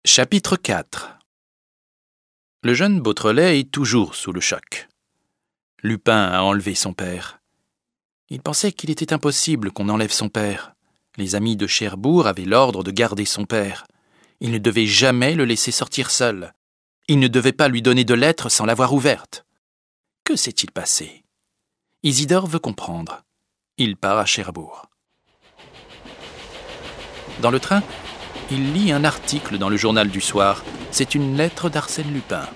Chapitre 4. Le jeune Beautrelet est toujours sous le choc. Lupin a enlevé son père. Il pensait qu'il était impossible qu'on enlève son père. Les amis de Cherbourg avaient l'ordre de garder son père. Ils ne devaient jamais le laisser sortir seul. Ils ne devaient pas lui donner de lettre sans l'avoir ouverte. Que s'est-il passé? Isidore veut comprendre. Il part à Cherbourg. Dans le train, il lit un article dans le journal du soir. C'est une lettre d'Arsène Lupin.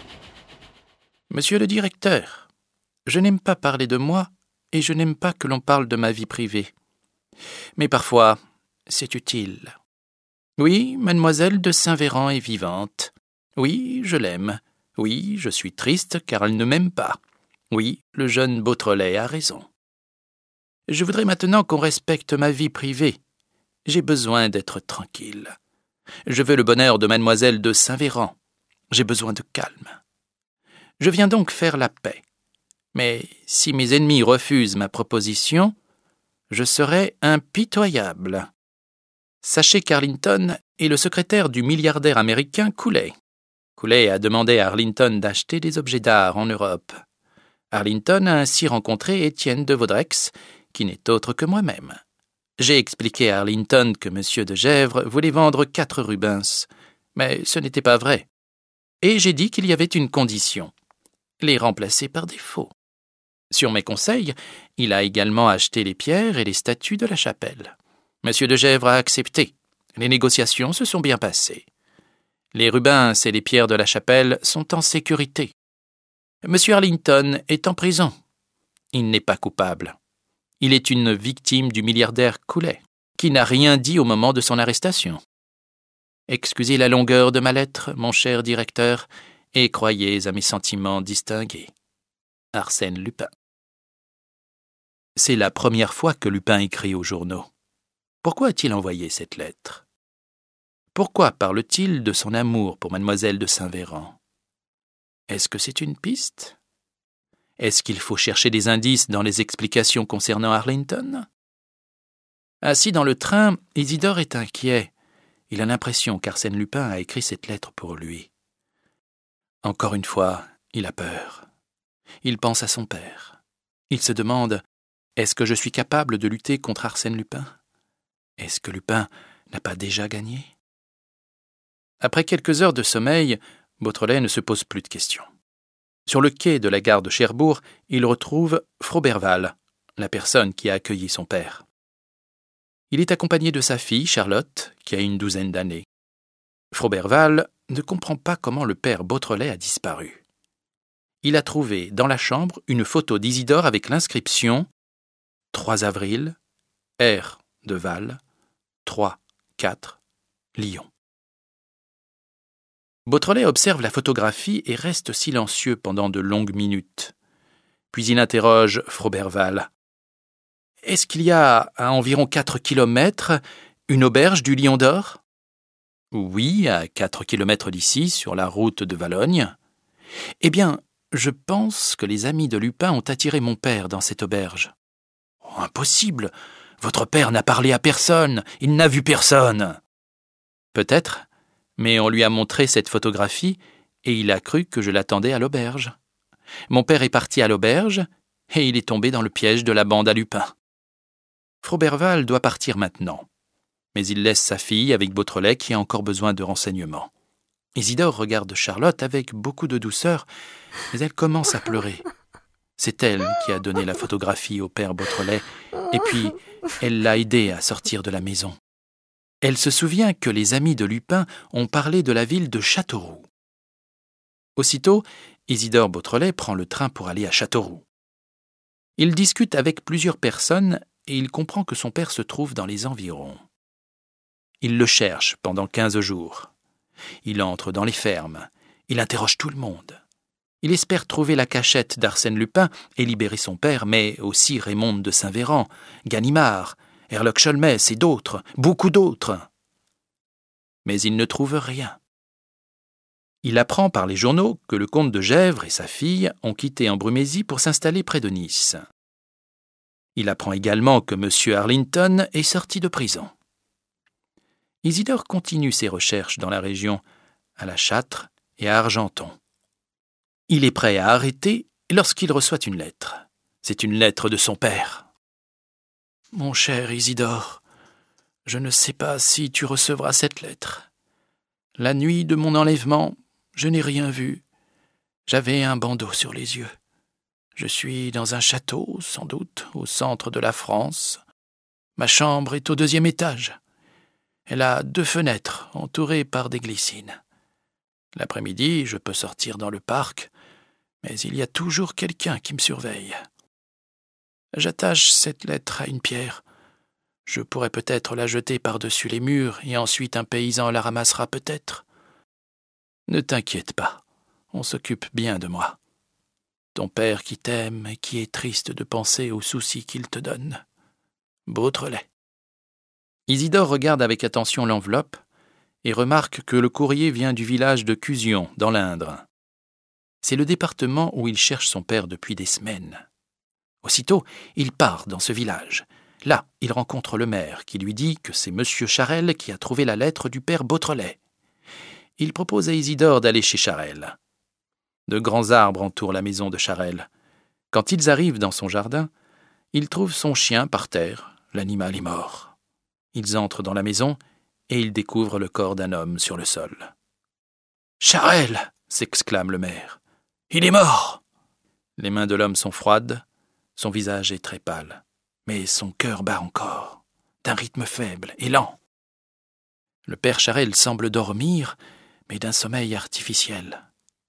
« Monsieur le directeur, je n'aime pas parler de moi et je n'aime pas que l'on parle de ma vie privée. Mais parfois, c'est utile. Oui, mademoiselle de Saint-Véran est vivante. Oui, je l'aime. Oui, je suis triste car elle ne m'aime pas. Oui, le jeune Beautrelet a raison. Je voudrais maintenant qu'on respecte ma vie privée. J'ai besoin d'être tranquille. Je veux le bonheur de mademoiselle de Saint-Véran. J'ai besoin de calme. Je viens donc faire la paix. Mais si mes ennemis refusent ma proposition, je serai impitoyable. Sachez qu'Arlington est le secrétaire du milliardaire américain Cooley. Cooley a demandé à Arlington d'acheter des objets d'art en Europe. Arlington a ainsi rencontré Étienne de Vaudreix, qui n'est autre que moi-même. J'ai expliqué à Arlington que M. de Gesvres voulait vendre 4 Rubens, mais ce n'était pas vrai. Et j'ai dit qu'il y avait une condition, les remplacer par des faux. Sur mes conseils, il a également acheté les pierres et les statues de la chapelle. M. de Gesvres a accepté. Les négociations se sont bien passées. Les Rubens et les pierres de la chapelle sont en sécurité. M. Arlington est en prison. Il n'est pas coupable. Il est une victime du milliardaire Cooley, qui n'a rien dit au moment de son arrestation. Excusez la longueur de ma lettre, mon cher directeur, et croyez à mes sentiments distingués. Arsène Lupin. C'est la première fois que Lupin écrit aux journaux. Pourquoi a-t-il envoyé cette lettre? Pourquoi parle-t-il de son amour pour mademoiselle de Saint-Véran? Est-ce que c'est une piste? Est-ce qu'il faut chercher des indices dans les explications concernant Arlington? Assis dans le train, Isidore est inquiet. Il a l'impression qu'Arsène Lupin a écrit cette lettre pour lui. Encore une fois, il a peur. Il pense à son père. Il se demande, est-ce que je suis capable de lutter contre Arsène Lupin? Est-ce que Lupin n'a pas déjà gagné? Après quelques heures de sommeil, Beautrelet ne se pose plus de questions. Sur le quai de la gare de Cherbourg, il retrouve Froberval, la personne qui a accueilli son père. Il est accompagné de sa fille, Charlotte, qui a une 12aine d'années. Froberval ne comprend pas comment le père Beautrelet a disparu. Il a trouvé dans la chambre une photo d'Isidore avec l'inscription « 3 avril, R de Val, 3, 4, Lyon ». Beautrelet observe la photographie et reste silencieux pendant de longues minutes. Puis il interroge Froberval. « Est-ce qu'il y a, à environ 4 kilomètres, une auberge du Lion d'Or ?»« Oui, à 4 kilomètres d'ici, sur la route de Valogne. »« Eh bien, je pense que les amis de Lupin ont attiré mon père dans cette auberge. »« Oh, impossible! Votre père n'a parlé à personne, il n'a vu personne. »« Peut-être. Mais on lui a montré cette photographie et il a cru que je l'attendais à l'auberge. Mon père est parti à l'auberge et il est tombé dans le piège de la bande à Lupin. Froberval doit partir maintenant, mais il laisse sa fille avec Beautrelet qui a encore besoin de renseignements. Isidore regarde Charlotte avec beaucoup de douceur, mais elle commence à pleurer. C'est elle qui a donné la photographie au père Beautrelet et puis elle l'a aidé à sortir de la maison. Elle se souvient que les amis de Lupin ont parlé de la ville de Châteauroux. Aussitôt, Isidore Beautrelet prend le train pour aller à Châteauroux. Il discute avec plusieurs personnes et il comprend que son père se trouve dans les environs. Il le cherche pendant 15 jours. Il entre dans les fermes. Il interroge tout le monde. Il espère trouver la cachette d'Arsène Lupin et libérer son père, mais aussi Raymond de Saint-Véran, Ganimard, Herlock Sholmès et d'autres, beaucoup d'autres. Mais il ne trouve rien. Il apprend par les journaux que le comte de Gesvres et sa fille ont quitté Embrumésie pour s'installer près de Nice. Il apprend également que M. Arlington est sorti de prison. Isidore continue ses recherches dans la région, à La Châtre et à Argenton. Il est prêt à arrêter lorsqu'il reçoit une lettre. C'est une lettre de son père. « Mon cher Isidore, je ne sais pas si tu recevras cette lettre. La nuit de mon enlèvement, je n'ai rien vu. J'avais un bandeau sur les yeux. Je suis dans un château, sans doute, au centre de la France. Ma chambre est au 2e étage. Elle a 2 fenêtres, entourées par des glycines. L'après-midi, je peux sortir dans le parc, mais il y a toujours quelqu'un qui me surveille. J'attache cette lettre à une pierre. Je pourrais peut-être la jeter par-dessus les murs, et ensuite un paysan la ramassera peut-être. Ne t'inquiète pas, on s'occupe bien de moi. Ton père qui t'aime et qui est triste de penser aux soucis qu'il te donne. Beautrelet. » Isidore regarde avec attention l'enveloppe et remarque que le courrier vient du village de Cuzion, dans l'Indre. C'est le département où il cherche son père depuis des semaines. Aussitôt, il part dans ce village. Là, il rencontre le maire qui lui dit que c'est M. Charel qui a trouvé la lettre du père Beautrelet. Il propose à Isidore d'aller chez Charel. De grands arbres entourent la maison de Charel. Quand ils arrivent dans son jardin, ils trouvent son chien par terre. L'animal est mort. Ils entrent dans la maison et ils découvrent le corps d'un homme sur le sol. « Charel !» s'exclame le maire. « Il est mort !» Les mains de l'homme sont froides, son visage est très pâle, mais son cœur bat encore, d'un rythme faible et lent. Le père Charel semble dormir, mais d'un sommeil artificiel.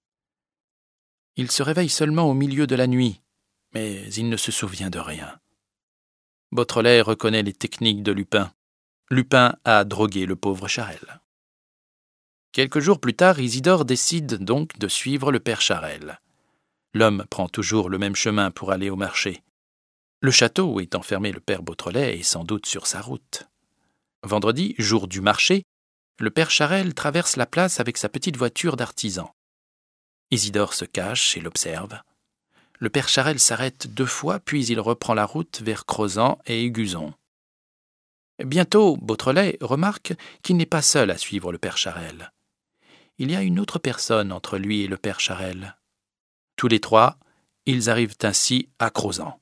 Il se réveille seulement au milieu de la nuit, mais il ne se souvient de rien. Beautrelet reconnaît les techniques de Lupin. Lupin a drogué le pauvre Charel. Quelques jours plus tard, Isidore décide donc de suivre le père Charel. L'homme prend toujours le même chemin pour aller au marché. Le château où est enfermé le père Beautrelet est sans doute sur sa route. Vendredi, jour du marché, le père Charel traverse la place avec sa petite voiture d'artisan. Isidore se cache et l'observe. Le père Charel s'arrête 2 fois, puis il reprend la route vers Crozant et Éguzon. Bientôt, Beautrelet remarque qu'il n'est pas seul à suivre le père Charel. Il y a une autre personne entre lui et le père Charel. Tous les 3, ils arrivent ainsi à Crozant.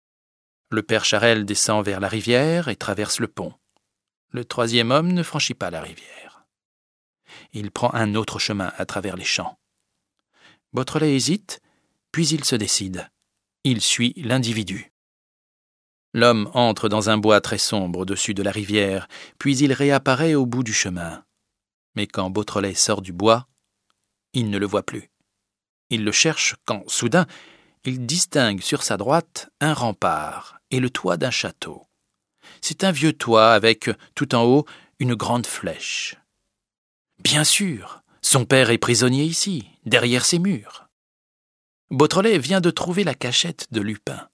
Le père Charel descend vers la rivière et traverse le pont. Le 3e homme ne franchit pas la rivière. Il prend un autre chemin à travers les champs. Beautrelet hésite, puis il se décide. Il suit l'individu. L'homme entre dans un bois très sombre au-dessus de la rivière, puis il réapparaît au bout du chemin. Mais quand Beautrelet sort du bois, il ne le voit plus. Il le cherche quand, soudain, il distingue sur sa droite un rempart et le toit d'un château. C'est un vieux toit avec, tout en haut, une grande flèche. Bien sûr, son père est prisonnier ici, derrière ces murs. Beautrelet vient de trouver la cachette de Lupin.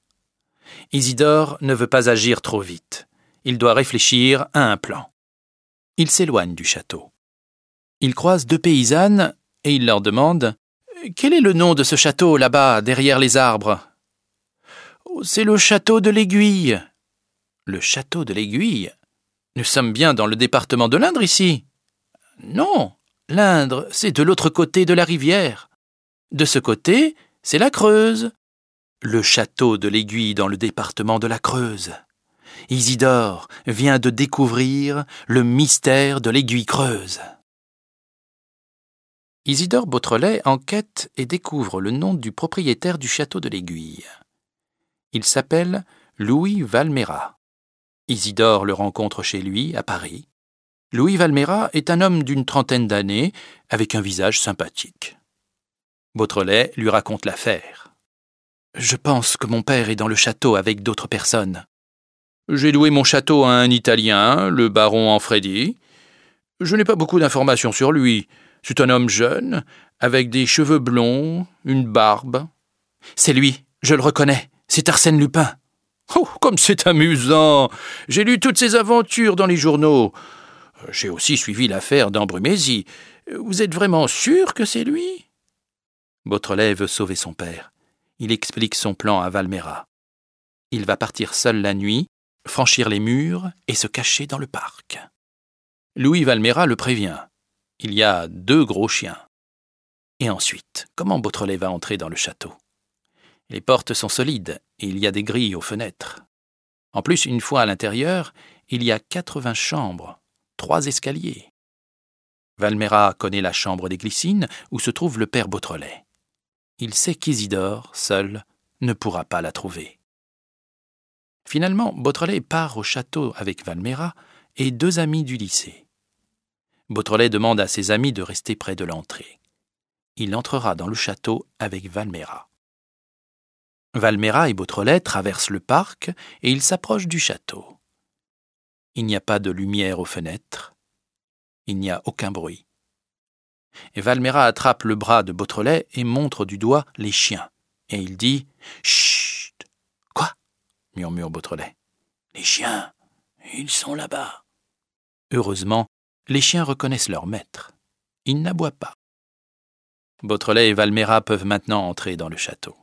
Isidore ne veut pas agir trop vite. Il doit réfléchir à un plan. Il s'éloigne du château. Il croise 2 paysannes et il leur demande « Quel est le nom de ce château là-bas, derrière les arbres ?»« C'est le château de l'Aiguille. »« Le château de l'Aiguille ? Nous sommes bien dans le département de l'Indre ici. »« Non, l'Indre, c'est de l'autre côté de la rivière. De ce côté, c'est la Creuse. » Le château de l'Aiguille dans le département de la Creuse. Isidore vient de découvrir le mystère de l'Aiguille creuse. Isidore Beautrelet enquête et découvre le nom du propriétaire du château de l'Aiguille. Il s'appelle Louis Valméras. Isidore le rencontre chez lui, à Paris. Louis Valméras est un homme d'une 30aine d'années, avec un visage sympathique. Beautrelet lui raconte l'affaire. « Je pense que mon père est dans le château avec d'autres personnes. J'ai loué mon château à un Italien, le baron Anfredi. Je n'ai pas beaucoup d'informations sur lui. C'est un homme jeune, avec des cheveux blonds, une barbe. C'est lui, je le reconnais, c'est Arsène Lupin. Oh, comme c'est amusant! J'ai lu toutes ses aventures dans les journaux. J'ai aussi suivi l'affaire d'Ambrumési. Vous êtes vraiment sûr que c'est lui? » Beautrelet veut sauver son père. Il explique son plan à Valméras. Il va partir seul la nuit, franchir les murs et se cacher dans le parc. Louis Valméras le prévient. Il y a 2 gros chiens. Et ensuite, comment Beautrelet va entrer dans le château? Les portes sont solides et il y a des grilles aux fenêtres. En plus, une fois à l'intérieur, il y a 80 chambres, 3 escaliers. Valméras connaît la chambre des Glycines où se trouve le père Beautrelet. Il sait qu'Isidore, seul, ne pourra pas la trouver. Finalement, Beautrelet part au château avec Valméras et 2 amis du lycée. Beautrelet demande à ses amis de rester près de l'entrée. Il entrera dans le château avec Valméras. Valméras et Beautrelet traversent le parc et ils s'approchent du château. Il n'y a pas de lumière aux fenêtres. Il n'y a aucun bruit. Et Valméras attrape le bras de Beautrelet et montre du doigt les chiens. Et il dit « Chut !»« Quoi ?» murmure Beautrelet. « Les chiens, ils sont là-bas. » Heureusement, les chiens reconnaissent leur maître. Ils n'aboient pas. Beautrelet et Valméras peuvent maintenant entrer dans le château.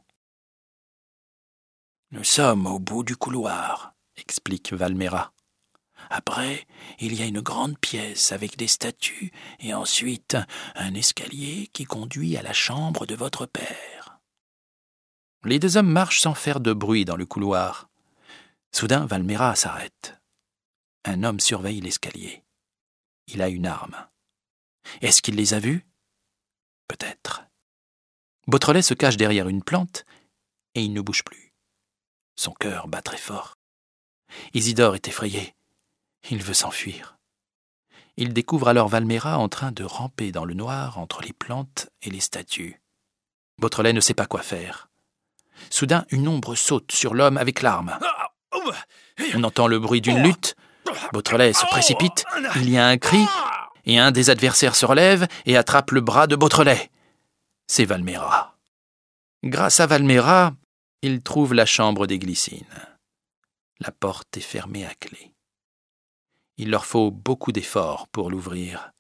« Nous sommes au bout du couloir, » explique Valméras. « Après, il y a une grande pièce avec des statues et ensuite un escalier qui conduit à la chambre de votre père. » Les 2 hommes marchent sans faire de bruit dans le couloir. Soudain, Valméras s'arrête. Un homme surveille l'escalier. Il a une arme. Est-ce qu'il les a vus? Peut-être. Beautrelet se cache derrière une plante et il ne bouge plus. Son cœur bat très fort. Isidore est effrayé. Il veut s'enfuir. Il découvre alors Valméras en train de ramper dans le noir entre les plantes et les statues. Beautrelet ne sait pas quoi faire. Soudain, une ombre saute sur l'homme avec l'arme. On entend le bruit d'une lutte. Beautrelet se précipite. Il y a un cri et un des adversaires se relève et attrape le bras de Beautrelet. C'est Valméras. Grâce à Valméras, il trouve la chambre des Glycines. La porte est fermée à clé. Il leur faut beaucoup d'efforts pour l'ouvrir.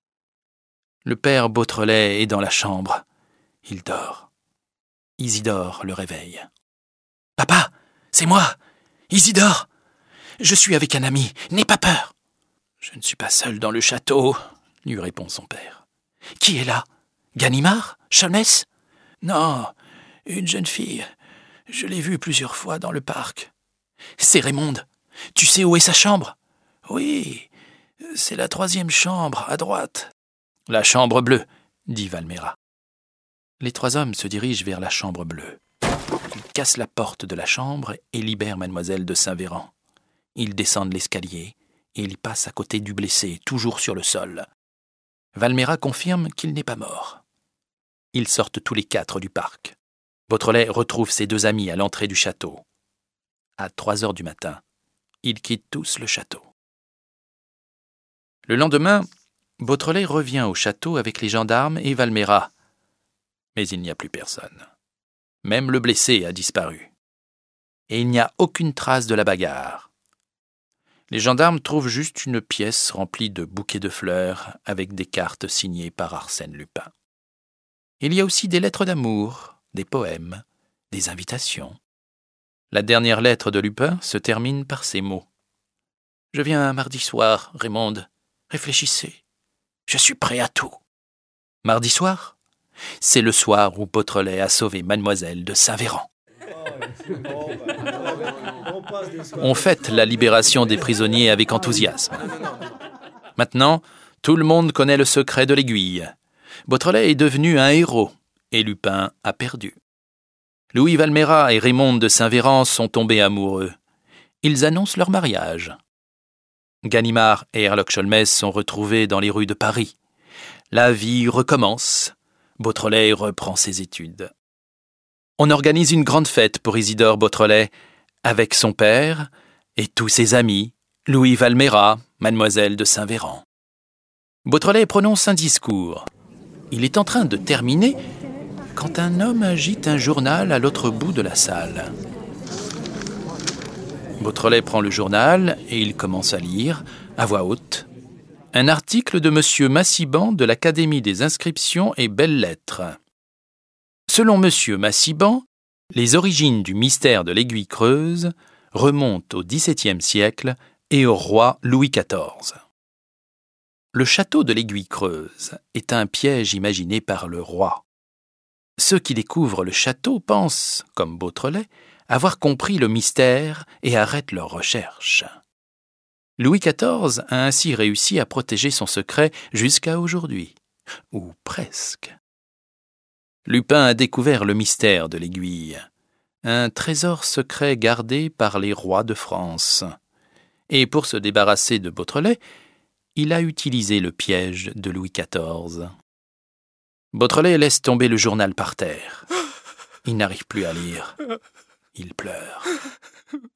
Le père Beautrelet est dans la chambre. Il dort. Isidore le réveille. « Papa, c'est moi, Isidore. Je suis avec un ami, n'aie pas peur. »« Je ne suis pas seul dans le château, » lui répond son père. « Qui est là? Ganimard? Cholmès? »« Non, une jeune fille. Je l'ai vue plusieurs fois dans le parc. »« C'est Raymonde. Tu sais où est sa chambre? »« Oui, c'est la 3e chambre, à droite. »« La chambre bleue, » dit Valméras. Les 3 hommes se dirigent vers la chambre bleue. Ils cassent la porte de la chambre et libèrent mademoiselle de Saint-Véran. Ils descendent l'escalier et ils passent à côté du blessé, toujours sur le sol. Valméras confirme qu'il n'est pas mort. Ils sortent tous les 4 du parc. Beautrelet retrouve ses 2 amis à l'entrée du château. À 3 heures du matin, ils quittent tous le château. Le lendemain, Beautrelet revient au château avec les gendarmes et Valméras. Mais il n'y a plus personne. Même le blessé a disparu. Et il n'y a aucune trace de la bagarre. Les gendarmes trouvent juste une pièce remplie de bouquets de fleurs avec des cartes signées par Arsène Lupin. Il y a aussi des lettres d'amour, des poèmes, des invitations. La dernière lettre de Lupin se termine par ces mots. « Je viens mardi soir, Raymonde. Réfléchissez. Je suis prêt à tout. » Mardi soir, c'est le soir où Beautrelet a sauvé mademoiselle de Saint-Véran. On fête la libération des prisonniers avec enthousiasme. Maintenant, tout le monde connaît le secret de l'aiguille. Beautrelet est devenu un héros et Lupin a perdu. Louis Valméras et Raymonde de Saint-Véran sont tombés amoureux. Ils annoncent leur mariage. Ganimard et Herlock Sholmès sont retrouvés dans les rues de Paris. La vie recommence. Beautrelet reprend ses études. On organise une grande fête pour Isidore Beautrelet, avec son père et tous ses amis, Louis Valméras, mademoiselle de Saint-Véran. Beautrelet prononce un discours. Il est en train de terminer quand un homme agite un journal à l'autre bout de la salle. Beautrelet prend le journal et il commence à lire, à voix haute, un article de M. Massiban de l'Académie des inscriptions et belles-lettres. Selon M. Massiban, les origines du mystère de l'aiguille creuse remontent au XVIIe siècle et au roi Louis XIV. Le château de l'Aiguille Creuse est un piège imaginé par le roi. Ceux qui découvrent le château pensent, comme Beautrelet, avoir compris le mystère et arrêtent leurs recherches. Louis XIV a ainsi réussi à protéger son secret jusqu'à aujourd'hui, ou presque. Lupin a découvert le mystère de l'aiguille, un trésor secret gardé par les rois de France. Et pour se débarrasser de Beautrelet, il a utilisé le piège de Louis XIV. Beautrelet laisse tomber le journal par terre. Il n'arrive plus à lire. Il pleure.